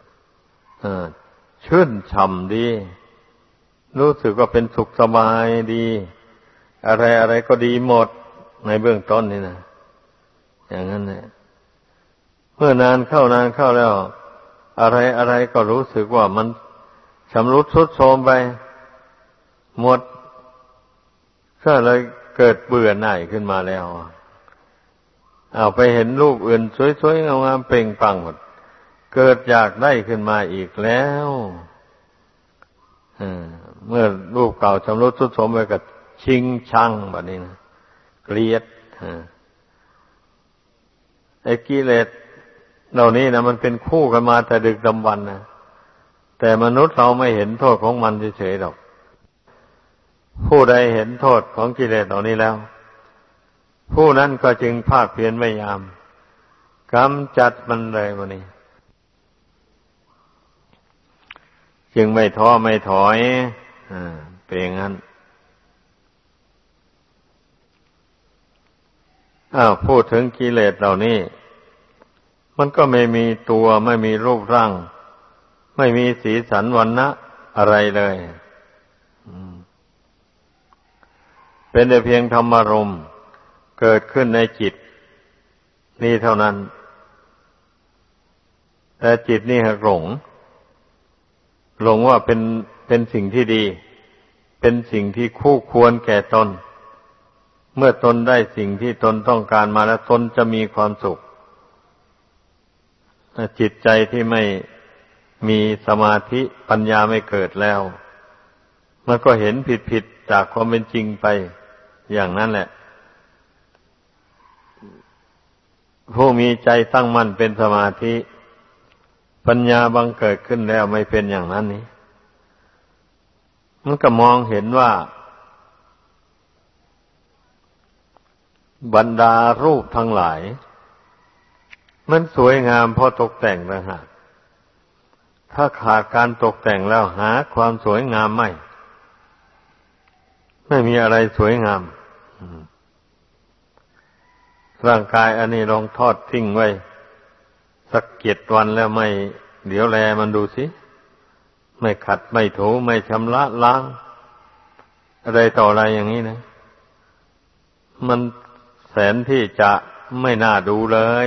ชื่นฉ่ำดีรู้สึกว่าเป็นสุขสบายดีอะไรก็ดีหมดในเบื้องต้นนี่นะอย่างนั้นแหละเมื่อนานเข้าแล้วอะไรก็รู้สึกว่ามันชำรุดทรุดโทรมไปหมดก็เลยเกิดเบื่อหน่ายขึ้นมาแล้วไปเห็นรูปอื่นสวยๆงามๆเปล่งปลั่งหมดเกิดอยากได้ขึ้นมาอีกแล้วเมื่อรูปเก่าชำรุดทรุดโทรมไปก็ชิงชังแบบนี้นะเกลียดไอ้กิเลสเหล่านี้นะมันเป็นคู่กันมาแต่ดึกดำบรรพ์นะแต่มนุษย์เราไม่เห็นโทษของมันเฉยๆหรอกผู้ใดเห็นโทษของกิเลสเหล่านี้แล้วผู้นั้นก็จึงภาคเพียรพยายามกำจัดมันเลยวันนี้จึงไม่ท้อไม่ถอยเป็นอย่างนั้นพูดถึงกิเลสเหล่านี้มันก็ไม่มีตัวไม่มีรูปร่างไม่มีสีสันวรรณะอะไรเลยเป็นแต่เพียงธรรมารมณ์เกิดขึ้นในจิตนี่เท่านั้นแต่จิตนี่หากหลงว่าเป็นสิ่งที่ดีเป็นสิ่งที่คู่ควรแก่ตนเมื่อตนได้สิ่งที่ตนต้องการมาแล้วตนจะมีความสุขจิตใจที่ไม่มีสมาธิปัญญาไม่เกิดแล้วมันก็เห็นผิดจากความเป็นจริงไปอย่างนั้นแหละผู้มีใจตั้งมั่นเป็นสมาธิปัญญาบังเกิดขึ้นแล้วไม่เป็นอย่างนั้นนี้มันก็มองเห็นว่าบรรดารูปทั้งหลายมันสวยงามเพราะตกแต่งต่างหากถ้าขาดการตกแต่งแล้วหาความสวยงามไม่มีอะไรสวยงามร่างกายอันนี้ลองทอดทิ้งไว้สัก7 วันแล้วไม่เดี๋ยวแลมันดูสิไม่ขัดไม่ถูไม่ชำระล้างอะไรต่ออะไรอย่างนี้นะมันแสนที่จะไม่น่าดูเลย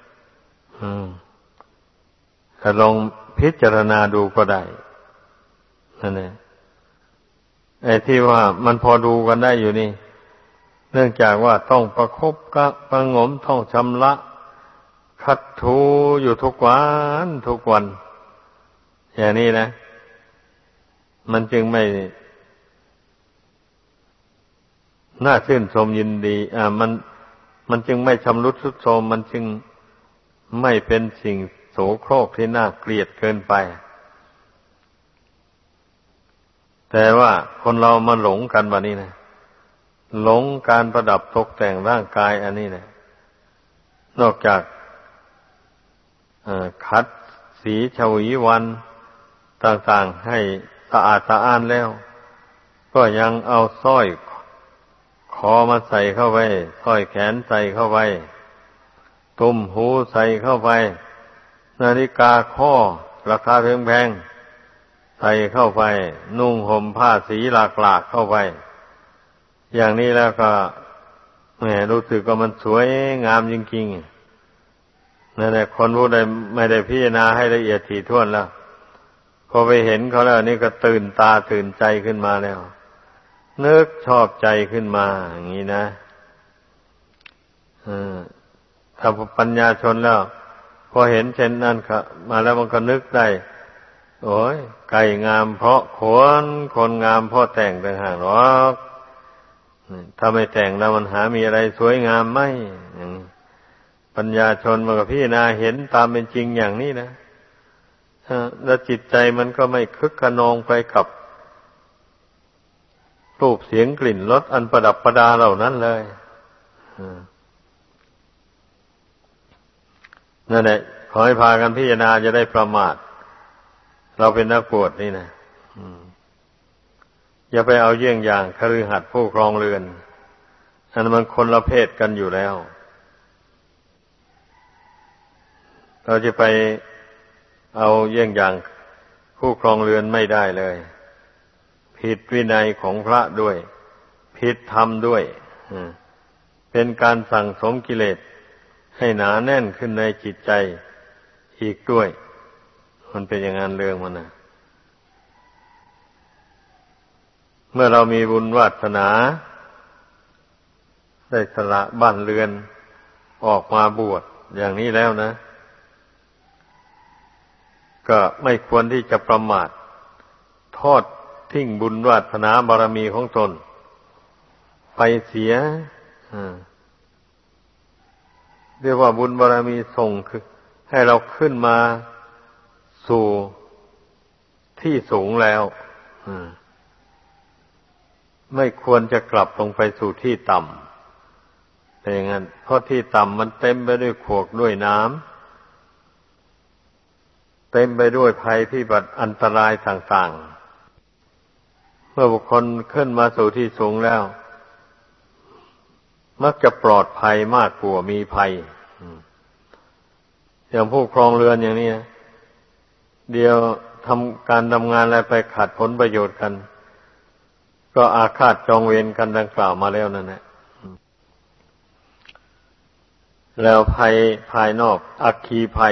ถ้าลองพิจารณาดูก็ได้นั่นแหละไอ้ที่ว่ามันพอดูกันได้อยู่นี่เนื่องจากว่าต้องประคบประหงมต้องชำระขัดถูอยู่ทุกวันอย่างนี้นะมันจึงไม่น่าชื่นชมยินดีมันจึงไม่ชำรุดทรุดโทรมมันจึงไม่เป็นสิ่งโสโครกที่น่าเกลียดเกินไปแต่ว่าคนเรามาหลงกันแบบนี้นะหลงการประดับตกแต่งร่างกายอันนี้นะนอกจากคัดสีฉวีวันต่างๆให้สะอาดสะอ้านแล้วก็ยังเอาสร้อยคอมาใส่เข้าไปสร้อยแขนใส่เข้าไปตุ้มหูใส่เข้าไปนาฬิกาข้อราคาแพงๆใส่เข้าไปนุ่งห่มผ้าสีหลากๆเข้าไปอย่างนี้แล้วก็แหมรู้สึกว่ามันสวยงามจริงๆนั่นแหละคนผู้ใดไม่ได้พิจารณาให้ละเอียดถี่ถ้วนแล้วพอไปเห็นเขาแล้วนี่ก็ตื่นตาตื่นใจขึ้นมาแล้วนึกชอบใจขึ้นมาอย่างนี้นะถ้าปัญญาชนแล้วพอเห็นเช่นนั้นมาแล้วมันก็นึกได้โอ้ยไก่งามเพราะขนคนงามเพราะแต่งต่างหากหรอกถ้าไม่แต่งแล้วมันหามีอะไรสวยงามไหมปัญญาชนมันก็พิจารณาเห็นตามเป็นจริงอย่างนี้นะแล้วจิตใจมันก็ไม่คึกขนองไปกับรูปเสียงกลิ่นรสอันประดับประดาเหล่านั้นเลยนั่นแหละขอให้พากันพิจารณาจะได้ประมาทเราเป็นนักบวชนี่นะอย่าไปเอาเยี่ยงอย่างคฤหัสถ์ผู้ครองเรือนอันมันคนละเพศกันอยู่แล้วเราจะไปเอาเยี่ยงอย่างผู้ครองเรือนไม่ได้เลยผิดวินัยของพระด้วยผิดธรรมด้วยเป็นการสั่งสมกิเลสให้หนาแน่นขึ้นในจิตใจอีกด้วยมันเป็นอย่างนั้นเรื่องมันนะเมื่อเรามีบุญวาสนาได้สละบ้านเรือนออกมาบวชอย่างนี้แล้วนะก็ไม่ควรที่จะประมาททอดทิ้งบุญวาสนาบารมีของตนไปเสียเรียกว่าบุญบารมีส่งคือให้เราขึ้นมาสู่ที่สูงแล้วไม่ควรจะกลับลงไปสู่ที่ต่ำเป็นอย่างนั้นเพราะที่ต่ำมันเต็มไปด้วยขวากด้วยน้ำเต็มไปด้วยภัยพิบัติอันตรายต่างๆเมื่อบุคคลขึ้นมาสู่ที่สูงแล้วมักจะปลอดภัยมากกว่ามีภัยอย่างผู้ครองเรือนอย่างนี้เดี๋ยวทำการทำงานอะไรไปขัดผลประโยชน์กันก็อาฆาตจองเวรกันดังกล่าวมาแล้วนั่นแหละแล้วภัยภายนอกอัคคีภัย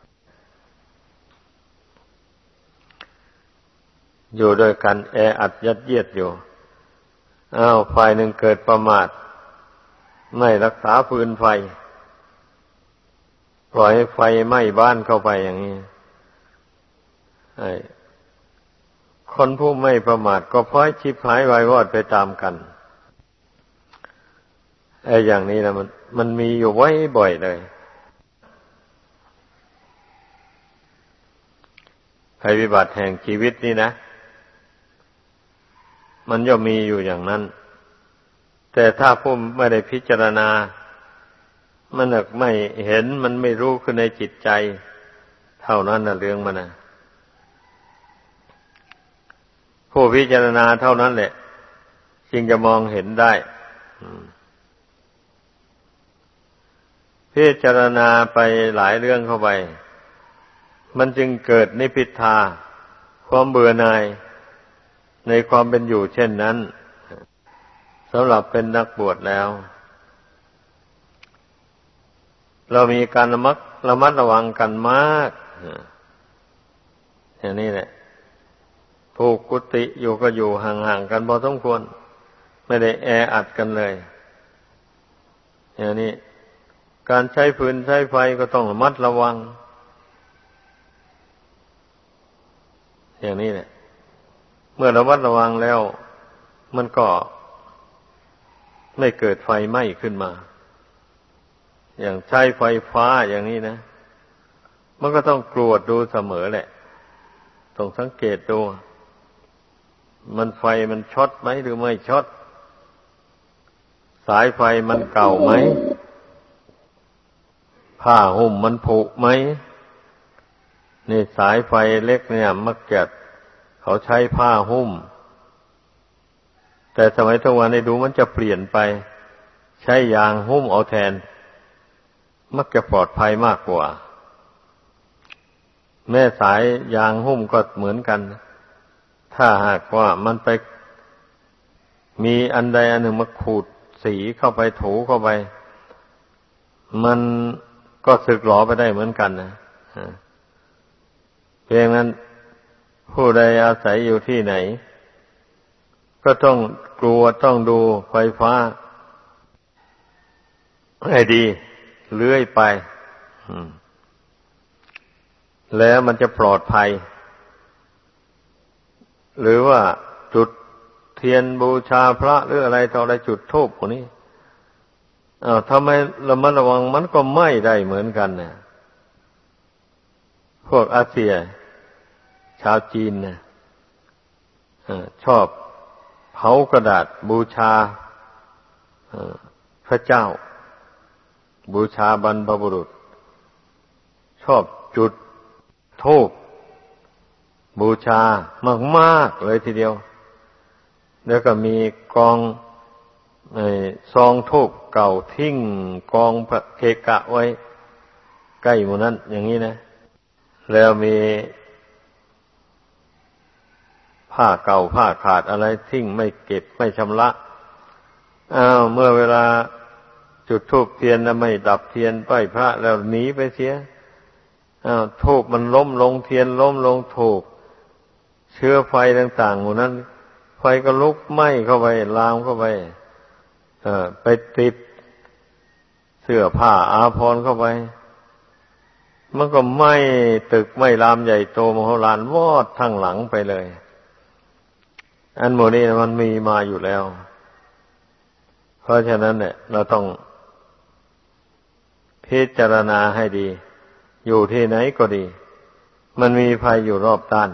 อยู่ด้วยกันแออัดยัดเยียดอยู่ฝ่ายหนึ่งเกิดประมาทไม่รักษาฟืนไฟปล่อยให้ไฟไหม้บ้านเข้าไปอย่างนี้คนผู้ไม่ประมาทก็พลอยชิบหายวายวอดไปตามกันอย่างนี้นะมันมีอยู่ไว้บ่อยเลยภัยพิบัติแห่งชีวิตนี่นะมันย่อมมีอยู่อย่างนั้นแต่ถ้าผู้ไม่ได้พิจารณามันไม่เห็นมันไม่รู้ขึ้นในจิตใจเท่านั้นนะเรื่องมันนะผู้พิจารณาเท่านั้นแหละจึงจะมองเห็นได้พิจารณาไปหลายเรื่องเข้าไปมันจึงเกิดนิพพิทาความเบื่อหน่ายในความเป็นอยู่เช่นนั้นสำหรับเป็นนักบวชแล้วเรามีการระมัดระวังกันมากอย่างนี้แหละผูกกุฏิอยู่ก็อยู่ห่างๆกันพอสมควรไม่ได้แออัดกันเลยอย่างนี้การใช้ฟืนใช้ไฟก็ต้องระมัดระวังอย่างนี้แหละเมื่อระมัดระวังแล้วมันก็ไม่เกิดไฟไหม้ขึ้นมาอย่างใช้ไฟฟ้าอย่างนี้นะมันก็ต้องกรวดดูเสมอแหละต้องสังเกตดูมันไฟมันช็อตไหมหรือไม่ช็อตสายไฟมันเก่าไหมผ้าห่มมันผุไหมนี่สายไฟเล็กเนี่ยมักจะเขาใช้ผ้าหุ้มแต่สมัยทุกวันนี้ดูมันจะเปลี่ยนไปใช้ยางหุ้มเอาแทนมักจะปลอดภัยมากกว่าแม่สายยางหุ้มก็เหมือนกันถ้าหากว่ามันไปมีอันใดอันหนึ่งมาขูดสีเข้าไปถูเข้าไปมันก็สึกหรอไปได้เหมือนกันนะเพราะงั้นผู้ใดอาศัยอยู่ที่ไหนก็ต้องกลัวต้องดูไฟฟ้าให้ดีเลื่อยไปแล้วมันจะปลอดภัยหรือว่าจุดเทียนบูชาพระหรืออะไรต่ออะไรจุดธูปพวกนี้ทำไมระมัดระวังมันก็ไหม้ได้เหมือนกันเนี่ยพวกอาเซียชาวจีนเนี่ยชอบเผากระดาษบูชาพระเจ้าบูชาบรรพบุรุษชอบจุดธูปบูชามากๆเลยทีเดียวแล้วก็มีกองซองธูปเก่าทิ้งกองเกะกะไว้ใกล้หมู่นั้นอย่างนี้นะแล้วมีผ้าเก่าผ้าขาดอะไรทิ้งไม่เก็บไม่ชำระเมื่อเวลาจุดธูปเทียนแล้วไม่ดับเทียนไหว้พระแล้วหนีไปเสียธูปมันล้มลงเทียนล้มลงถูกเชื้อไฟต่างๆหมู่นั้นไฟก็ลุกไหม้เข้าไปลามเข้าไปไปติดเสื้อผ้าอาภรณ์เข้าไปมันก็ไหม้ตึกไหม้รามใหญ่โตมโหฬารวอดทั้งหลังไปเลยอันโมนี้มันมีมาอยู่แล้วเพราะฉะนั้นเนี่ยเราต้องพิจารณาให้ดีอยู่ที่ไหนก็ดีมันมีภัยอยู่รอบด้าน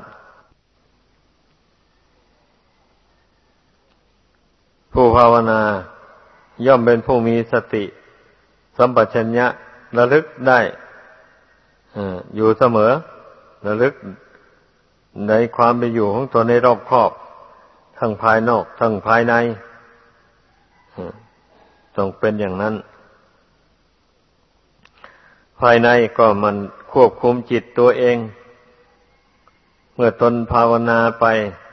ผู้ภาวนาย่อมเป็นผู้มีสติสัมปชัญญะระลึกได้อยู่เสมอระลึกในความเป็นอยู่ของตัวในรอบครอบทั้งภายนอกทั้งภายในต้องเป็นอย่างนั้นภายในก็มันควบคุมจิตตัวเองเมื่อตนภาวนาไป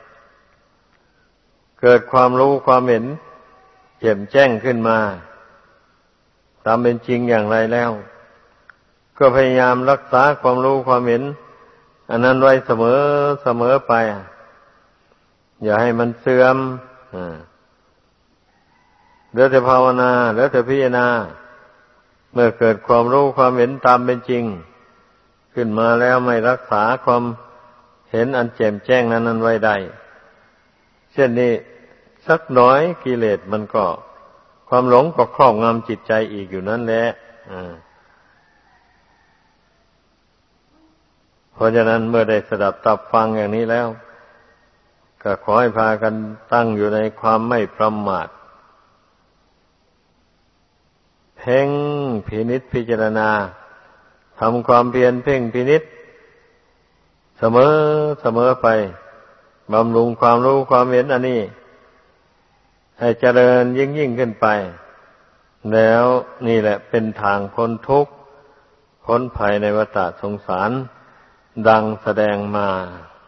เกิดความรู้ความเห็นแจ่มแจ้งขึ้นมาตามเป็นจริงอย่างไรแล้วก็พยายามรักษาความรู้ความเห็นอันนั้นไว้เสมอไปอย่าให้มันเสื่อมเหลือแต่ภาวนาเหลือแต่พิจารณาเมื่อเกิดความรู้ความเห็นตามเป็นจริงขึ้นมาแล้วไม่รักษาความเห็นอันแจ่มแจ้งนั้นไว้ได้เช่นนี้สักน้อยกิเลสมันก็ความหลงก็ครอบงำจิตใจอีกอยู่นั่นแหละเพราะฉะนั้นเมื่อได้สดับตับฟังอย่างนี้แล้วก็ขอให้พากันตั้งอยู่ในความไม่ประมาทเพ่งพินิจพิจารณาทำความเพียรเพ่งพินิจเสมอไปบำรุงความรู้ความเห็นอันนี้ให้เจริญยิ่งขึ้นไปแล้วนี่แหละเป็นทางพ้นทุกข์พ้นภัยในวัฏสงสารดังแสดงมา